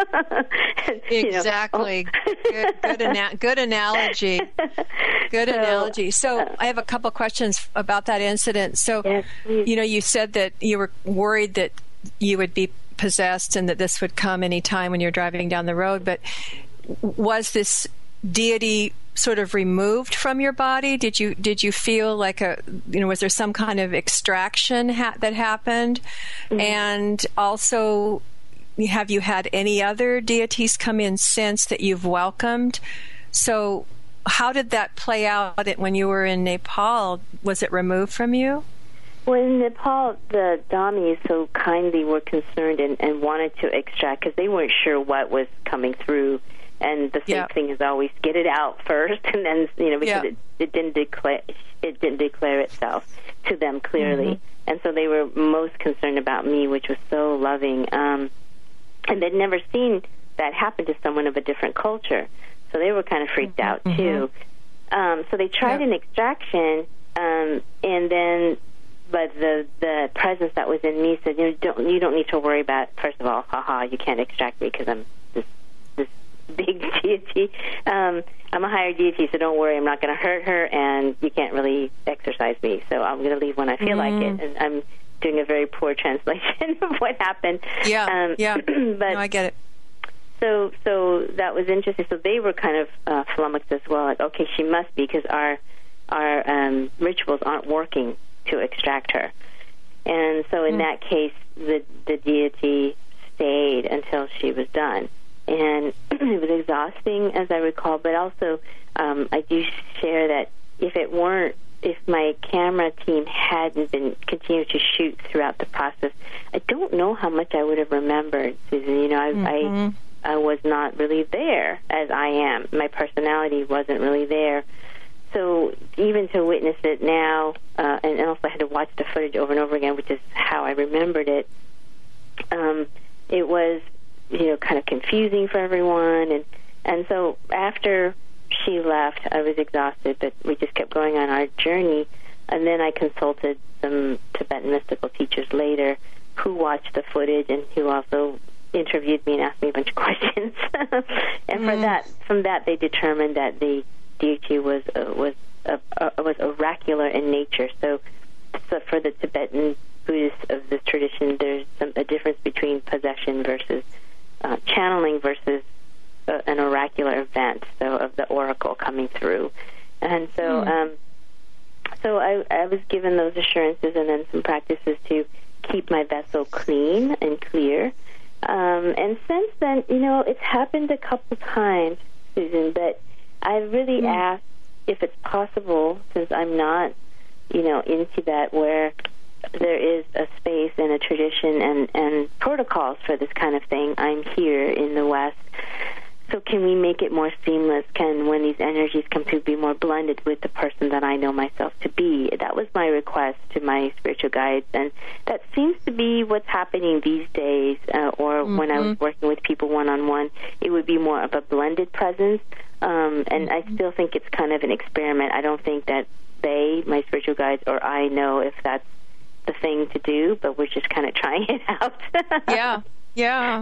Exactly. You know, oh. good, good, ana- good analogy. Good so, analogy. So uh, I have a couple questions about that incident. So, yes, you know, you said that you were worried that you would be possessed and that this would come any time when you're driving down the road, but was this deity sort of removed from your body? Did you did you feel like a, you know, was there some kind of extraction ha- that happened? Mm-hmm. And also, have you had any other deities come in since that you've welcomed? So how did that play out when you were in Nepal? Was it removed from you? Well, in Nepal, the Dhammis so kindly were concerned and, and wanted to extract, because they weren't sure what was coming through. And the same yeah. thing is always get it out first, and then, you know, because yeah. it, it didn't declare it didn't declare itself to them clearly, mm-hmm. and so they were most concerned about me, which was so loving. Um, and they'd never seen that happen to someone of a different culture, so they were kind of freaked mm-hmm. out too. Um, so they tried yeah. an extraction, um, and then, but the the presence that was in me said, you know, don't you don't need to worry about. First of all, haha, you can't extract me because I'm this this big deity. Um, I'm a higher deity, so don't worry, I'm not going to hurt her, and you can't really exercise me, so I'm going to leave when I feel mm. like it. And I'm doing a very poor translation of what happened. Yeah, um, yeah. but, no, I get it. So, so that was interesting. So they were kind of uh, flummoxed as well. Like, okay, she must be, because our our um, rituals aren't working to extract her. And so in mm. that case, the the deity stayed until she was done. And it was exhausting, as I recall, but also um, I do share that if it weren't if my camera team hadn't been continued to shoot throughout the process, I don't know how much I would have remembered, Susan. You know, I, mm-hmm. I, I was not really there as I am. My personality wasn't really there. So even to witness it now, uh, and also I had to watch the footage over and over again, which is how I remembered it, um, it was, you know, kind of confusing for everyone. And, and so after she left, I was exhausted, but we just kept going on our journey. And then I consulted some Tibetan mystical teachers later who watched the footage and who also interviewed me and asked me a bunch of questions. And mm. for that, from that, they determined that the deity was uh, was uh, uh, was oracular in nature. So, so for the Tibetan Buddhists of this tradition, there's some, a difference between possession versus uh, channeling versus uh, an oracular event. So of the oracle coming through, and so mm. um, so I, I was given those assurances and then some practices to keep my vessel clean and clear. Um, and since then, you know, it's happened a couple times, Susan, but I really mm. asked if it's possible, since I'm not, you know, in Tibet, where there is a space and a tradition and, and protocols for this kind of thing. I'm here in the West. So can we make it more seamless? Can, when these energies come through, be more blended with the person that I know myself to be? That was my request to my spiritual guides, and that seems to be what's happening these days, uh, or mm-hmm. when I was working with people one-on-one, it would be more of a blended presence, um, and mm-hmm. I still think it's kind of an experiment. I don't think that they, my spiritual guides, or I know if that's the thing to do, but we're just kind of trying it out. yeah, yeah.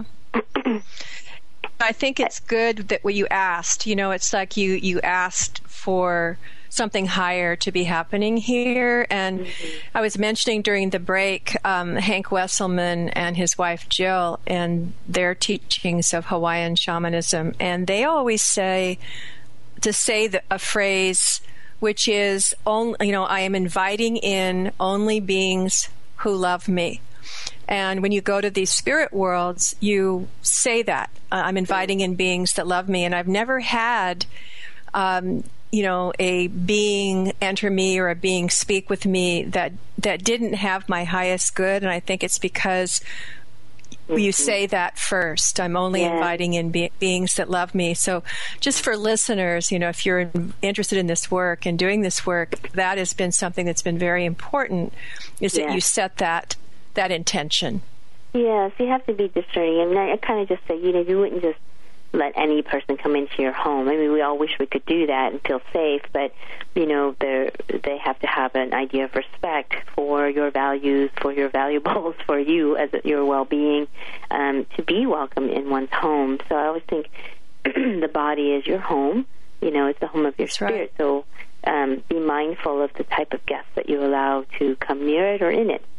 I think it's good that what you asked, you know, it's like you, you asked for something higher to be happening here. And mm-hmm. I was mentioning during the break, um, Hank Wesselman and his wife Jill and their teachings of Hawaiian shamanism. And they always say, to say the, a phrase, which is, only, you know, I am inviting in only beings who love me. And when you go to these spirit worlds, you say that. Uh, I'm inviting in beings that love me. And I've never had, um, you know, a being enter me or a being speak with me that, that didn't have my highest good. And I think it's because mm-hmm. you say that first. I'm only yeah. inviting in be- beings that love me. So just for listeners, you know, if you're interested in this work and doing this work, that has been something that's been very important, is yeah. that you set that that intention. Yes, you have to be discerning. I mean, I, I kind of just say, you know, you wouldn't just let any person come into your home. I mean, we all wish we could do that and feel safe, but, you know, they have to have an idea of respect for your values, for your valuables, for you as a, your well-being, um, to be welcome in one's home. So I always think the body is your home. You know, it's the home of your That's spirit. Right. So um, be mindful of the type of guests that you allow to come near it or in it.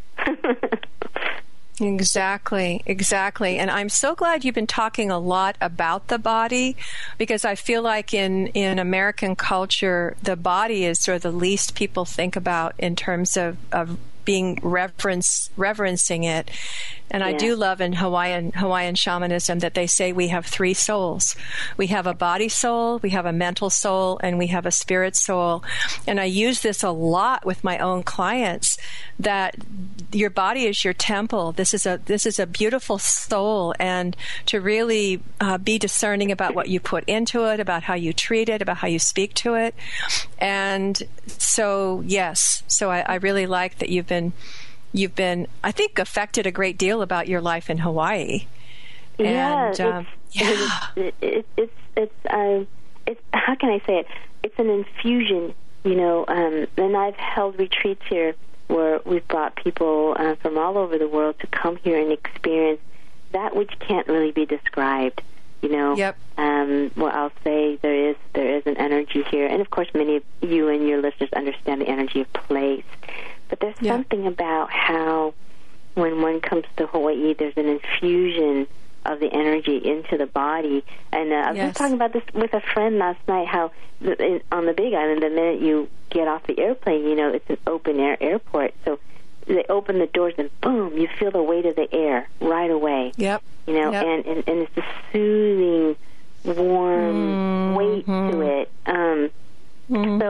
Exactly, exactly. And I'm so glad you've been talking a lot about the body, because I feel like in, in American culture, the body is sort of the least people think about in terms of, of being reverence, reverencing it. And yeah. I do love in Hawaiian Hawaiian shamanism that they say we have three souls. We have a body soul, we have a mental soul, and we have a spirit soul. And I use this a lot with my own clients, that your body is your temple. This is a this is a beautiful soul, and to really uh, be discerning about what you put into it, about how you treat it, about how you speak to it. And so, yes, so I, I really like that you've been You've been, I think, affected a great deal about your life in Hawaii. Yeah, and, um, it's, yeah. It's, it's, it's, it's, uh, it's, how can I say it? It's an infusion, you know, um, and I've held retreats here where we've brought people uh, from all over the world to come here and experience that which can't really be described, you know. Yep. Um, well, I'll say there is, there is an energy here, and of course many of you and your listeners understand the energy of place. But there's yeah. something about how when one comes to Hawaii, there's an infusion of the energy into the body. And uh, I was yes. just talking about this with a friend last night, how the, in, on the Big Island, the minute you get off the airplane, you know, it's an open-air airport. So they open the doors and boom, you feel the weight of the air right away. Yep. You know, yep. and, and, and it's a soothing, warm mm-hmm. weight to it. Um, mm-hmm. So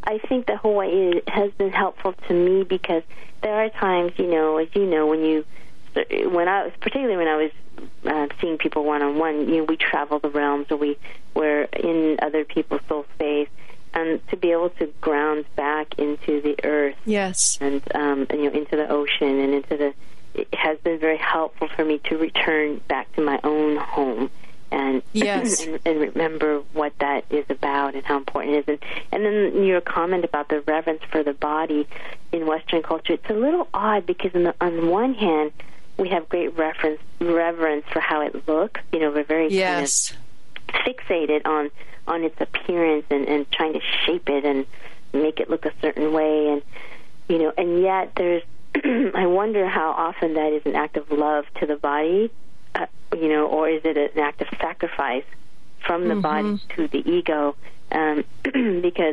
I think that Hawaii has been helpful to me because there are times, you know, as you know, when you, when I was, particularly when I was uh, seeing people one-on-one, you know, we travel the realms, or we were in other people's soul space, and to be able to ground back into the earth, yes, and, um, and you know, into the ocean and into the, it has been very helpful for me to return back to my own home. And, yes. and and remember what that is about and how important it is. And, and then your comment about the reverence for the body in Western culture, it's a little odd because on the, on one hand, we have great reference, reverence for how it looks. You know, we're very yes. kind of fixated on, on its appearance and, and trying to shape it and make it look a certain way. And, you know, and yet there's, I wonder how often that is an act of love to the body. Uh, you know, or is it an act of sacrifice from the mm-hmm. body to the ego? Um, because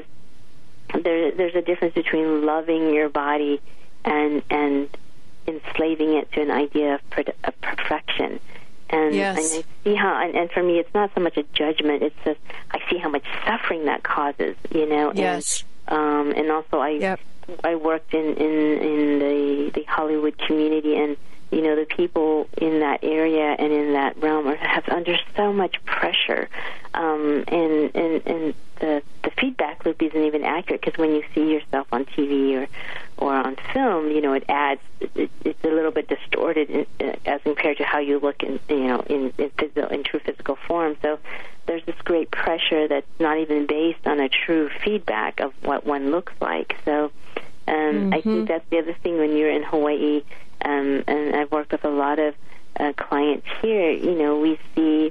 there, there's a difference between loving your body and and enslaving it to an idea of, per- of perfection. And, yes. and I see how, and, and for me, it's not so much a judgment. It's just I see how much suffering that causes. You know, yes. And, um, and also I yep. I worked in in, in the the Hollywood community, and you know, the people in that area and in that realm are have under so much pressure, um, and and and the the feedback loop isn't even accurate, because when you see yourself on T V or or on film, you know, it adds it, it's a little bit distorted in, uh, as compared to how you look in you know in in, physical, in true physical form. So there's this great pressure that's not even based on a true feedback of what one looks like. So um, mm-hmm. I think that's the other thing when you're in Hawaii. Um, and I've worked with a lot of uh, clients here. You know, we see,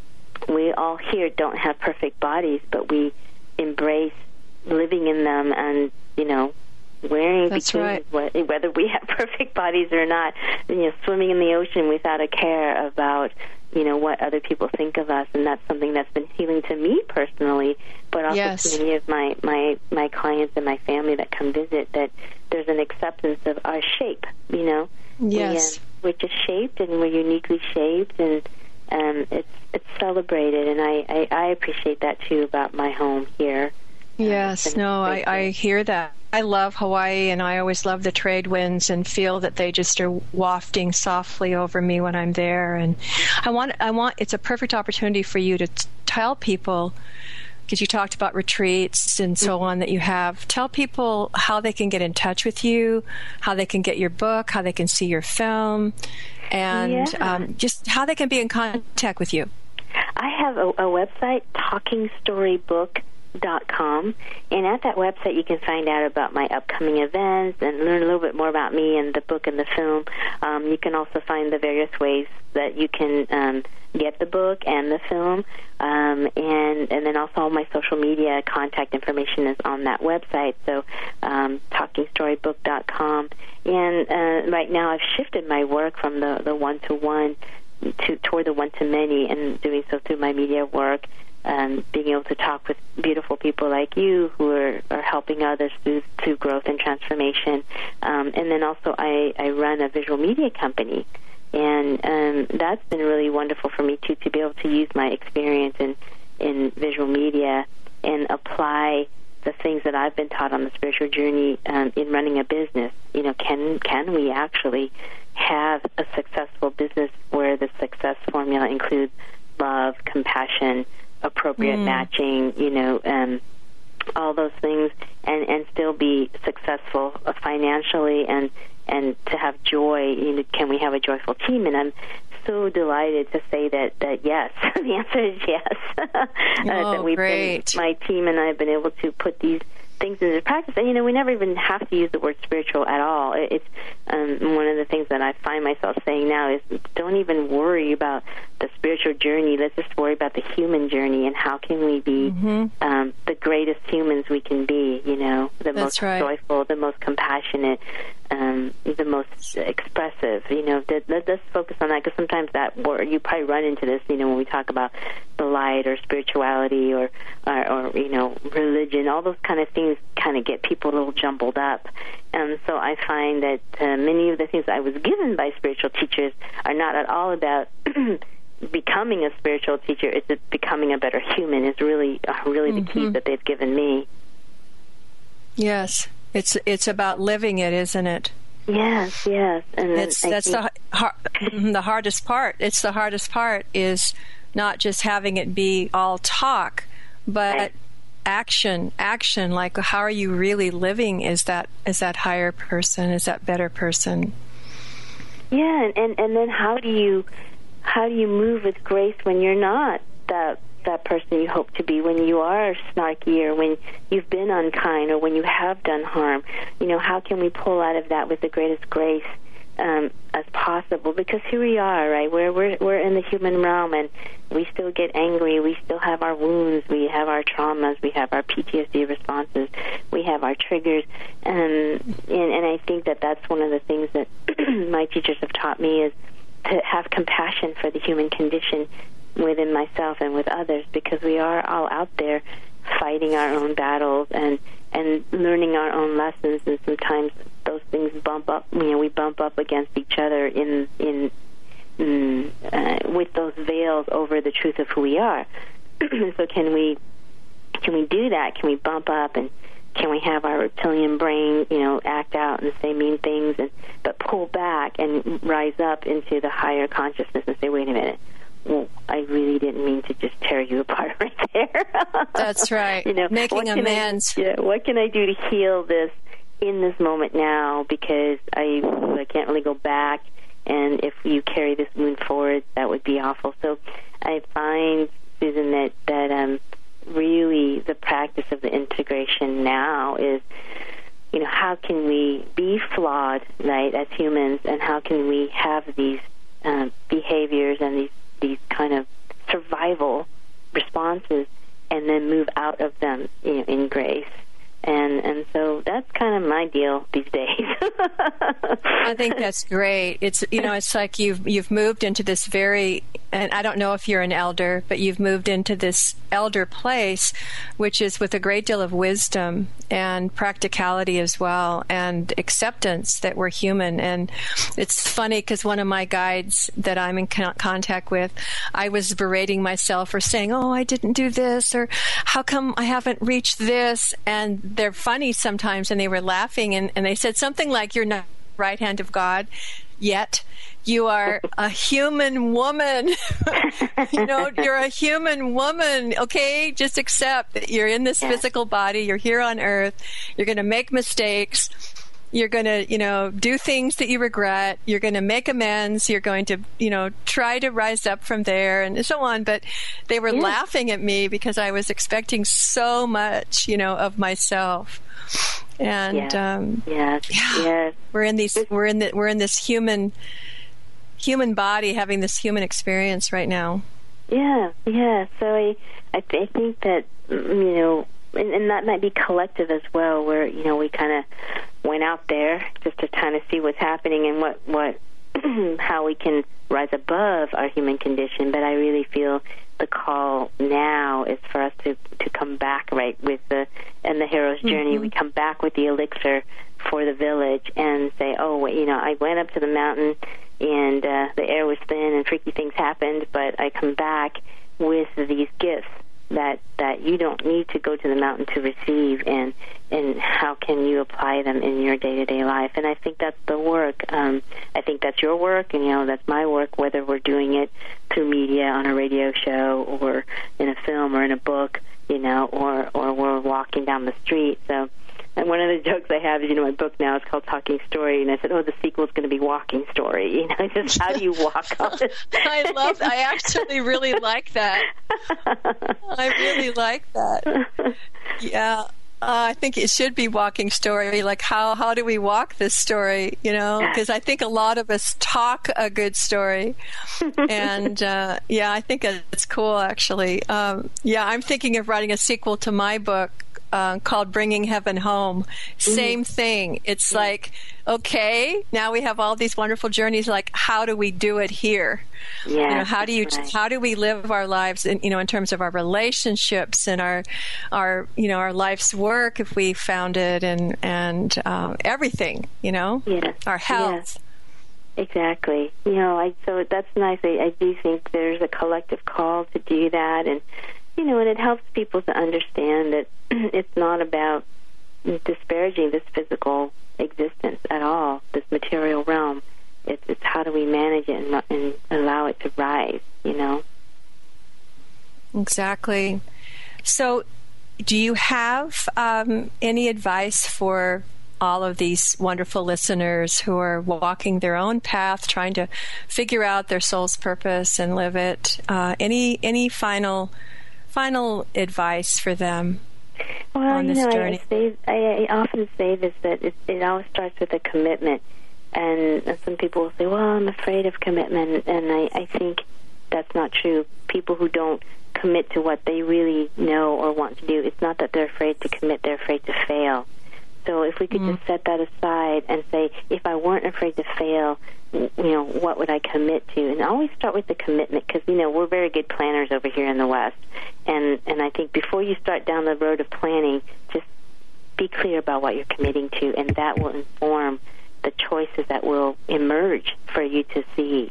we all here don't have perfect bodies, but we embrace living in them and, you know, wearing That's bikinis, right. whether we have perfect bodies or not, you know, swimming in the ocean without a care about, you know, what other people think of us. And that's something that's been healing to me personally, but also yes. to many of my, my, my clients and my family that come visit, that there's an acceptance of our shape, you know. Yes. We, uh, we're just shaped, and we're uniquely shaped, and um, it's it's celebrated, and I, I, I appreciate that, too, about my home here. Yes, um, no, I, I hear that. I love Hawaii, and I always love the trade winds and feel that they just are wafting softly over me when I'm there. And I want, I want, it's a perfect opportunity for you to t- tell people, because you talked about retreats and so on that you have. Tell people how they can get in touch with you, how they can get your book, how they can see your film, and yeah. um, just how they can be in contact with you. I have a, a website, talking story book dot com, and at that website you can find out about my upcoming events and learn a little bit more about me and the book and the film. Um, you can also find the various ways that you can um, get the book and the film, um, and and then also all my social media contact information is on that website, so um, talking story book dot com. And uh, right now I've shifted my work from the, the one-to-one to toward the one-to-many, and doing so through my media work. Um, being able to talk with beautiful people like you who are, are helping others through, through growth and transformation. Um, and then also I, I run a visual media company, and um, that's been really wonderful for me, too, to be able to use my experience in, in visual media and apply the things that I've been taught on the spiritual journey um, in running a business. You know, can can we actually have a successful business where the success formula includes love, compassion, appropriate mm. matching, you know, um, all those things, and, and still be successful financially, and and to have joy. You know, can we have a joyful team? And I'm so delighted to say that, that yes, the answer is yes. uh, oh, that we've great. Been, my team and I have been able to put these things into practice. And, you know, we never even have to use the word spiritual at all. It's um, one of the things that I find myself saying now is don't even worry about the spiritual journey. Let's just worry about the human journey, and how can we be mm-hmm. um, the greatest humans we can be, you know, the That's most right. joyful, the most compassionate, um, the most expressive. You know, let, let's focus on that, because sometimes that word, you probably run into this, you know, when we talk about the light or spirituality or, or, or you know, religion, all those kind of things kind of get people a little jumbled up. And so I find that uh, many of the things I was given by spiritual teachers are not at all about becoming a spiritual teacher. It's becoming a better human is really, uh, really the mm-hmm. key that they've given me. Yes. It's it's about living it, isn't it? Yes, yes. And it's that's think... the har- the hardest part. It's the hardest part is not just having it be all talk, but right. action, action. Like, how are you really living? Is that is that higher person? Is that better person? Yeah, and and then how do you how do you move with grace when you're not that that person you hope to be, when you are snarky, or when you've been unkind, or when you have done harm? You know, how can we pull out of that with the greatest grace um, as possible? Because here we are, right? We're we're we're in the human realm, and we still get angry. We still have our wounds. We have our traumas. We have our P T S D responses. We have our triggers, and and, and I think that that's one of the things that my teachers have taught me, is to have compassion for the human condition within myself and with others, because we are all out there fighting our own battles and and learning our own lessons, and sometimes those things bump up, you know, we bump up against each other in in, in uh, with those veils over the truth of who we are. So can we can we do that? Can we bump up, and can we have our reptilian brain, you know, act out and say mean things, and but pull back and rise up into the higher consciousness and say, wait a minute, well, I really didn't mean to just tear you apart right there. That's right. You know, making amends. I, yeah, what can I do to heal this in this moment now? Because I I can't really go back, and if you carry this wound forward, that would be awful. So I find, Susan, that that um, really the practice of the integration now is, you know, how can we be flawed, right, as humans, and how can we have these um, behaviors and these these kind of survival responses, and then move out of them, you know, in grace. And and so that's kind of my deal these days. I think that's great. It's, you know, it's like you've you've moved into this very, and I don't know if you're an elder, but you've moved into this elder place, which is with a great deal of wisdom and practicality as well, and acceptance that we're human. And it's funny because one of my guides that I'm in con- contact with, I was berating myself for saying, oh, I didn't do this, or how come I haven't reached this? And they're funny sometimes, and they were laughing, and, and they said something like, you're not the right hand of God yet. You are a human woman. You know, you're a human woman, okay? Just accept that you're in this yeah. physical body. You're here on earth. You're going to make mistakes. You're going to, you know, do things that you regret. You're going to make amends. You're going to, you know, try to rise up from there and so on. But they were yeah. laughing at me because I was expecting so much, you know, of myself. And yes. um, yes. Yeah, yes. we're in these, we're in the, we're in this human, human body having this human experience right now. Yeah, yeah. So I, I, th- I think that, you know, and, and that might be collective as well, where, you know, we kind of went out there just to kind of see what's happening and what, what how we can rise above our human condition. But I really feel the call now is for us to, to come back, right, with the, and the hero's journey. Mm-hmm. We come back with the elixir for the village and say, oh, wait, you know, I went up to the mountain and uh, the air was thin and freaky things happened, but I come back with these gifts that that you don't need to go to the mountain to receive, and and how can you apply them in your day-to-day life? And I think that's the work. Um, I think that's your work, and, you know, that's my work, whether we're doing it through media on a radio show or in a film or in a book, you know, or, or we're walking down the street. So, and one of the jokes I have is, you know, my book now is called Talking Story, and I said, oh, the sequel's going to be Walking Story. You know, just how do you walk on this? I love that. I actually really like that. I really like that. Yeah. Uh, I think it should be Walking Story. Like, how, how do we walk this story, you know? Because I think a lot of us talk a good story. And, uh, yeah, I think it's cool, actually. Um, yeah, I'm thinking of writing a sequel to my book. Uh, called Bringing Heaven Home. Same mm. thing. It's yeah. like, okay, now we have all these wonderful journeys. Like, how do we do it here? Yeah, you know, how do you right. how do we live our lives? In, you know, in terms of our relationships and our our you know our life's work, if we found it, and and um, everything. You know, yes. our health. Yes. Exactly. You know, I so that's nice. I, I do think there's a collective call to do that, and you know, and it helps people to understand that it's not about disparaging this physical existence at all, this material realm. It's, it's how do we manage it and, and allow it to rise, you know? Exactly. So do you have um, any advice for all of these wonderful listeners who are walking their own path, trying to figure out their soul's purpose and live it? Uh, any any final final advice for them well, on this you know, journey? I, say, I, I often say this, that it, it always starts with a commitment. And, and some people will say, well, I'm afraid of commitment. And I, I think that's not true. People who don't commit to what they really know or want to do, it's not that they're afraid to commit, they're afraid to fail. So if we could mm. just set that aside and say, if I weren't afraid to fail, you know, what would I commit to? And always start with the commitment, because, you know, we're very good planners over here in the West. And, and I think before you start down the road of planning, just be clear about what you're committing to, and that will inform the choices that will emerge for you to see.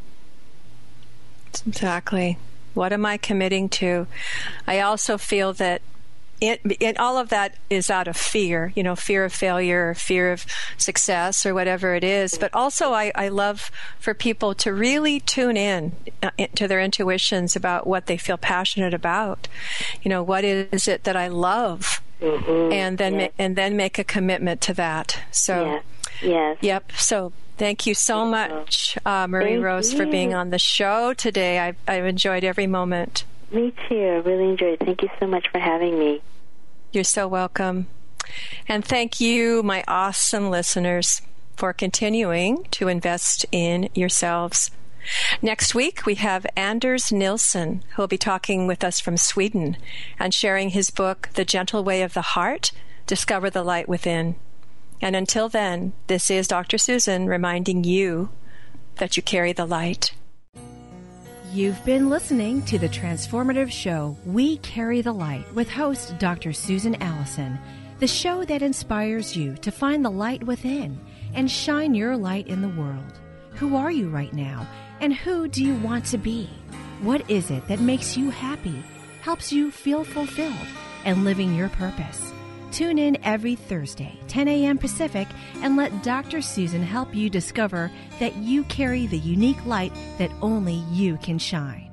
Exactly. What am I committing to? I also feel that It, it, all of that is out of fear, you know, fear of failure, fear of success, or whatever it is. But also, I, I love for people to really tune in uh, to their intuitions about what they feel passionate about. You know, what is it that I love, mm-hmm. and then yes. ma- and then make a commitment to that. So, yes. yes. Yep. So. Thank you so much, uh, Marie Thank Rose, you. for being on the show today. I've, I've enjoyed every moment. Me too. I really enjoyed it. Thank you so much for having me. You're so welcome. And thank you, my awesome listeners, for continuing to invest in yourselves. Next week, we have Anders Nilsson, who will be talking with us from Sweden and sharing his book, The Gentle Way of the Heart, Discover the Light Within. And until then, this is Doctor Susan reminding you that you carry the light. You've been listening to the transformative show, We Carry the Light, with host Doctor Susan Allison, the show that inspires you to find the light within and shine your light in the world. Who are you right now, and who do you want to be? What is it that makes you happy, helps you feel fulfilled, and living your purpose? Tune in every Thursday, ten a.m. Pacific, and let Doctor Susan help you discover that you carry the unique light that only you can shine.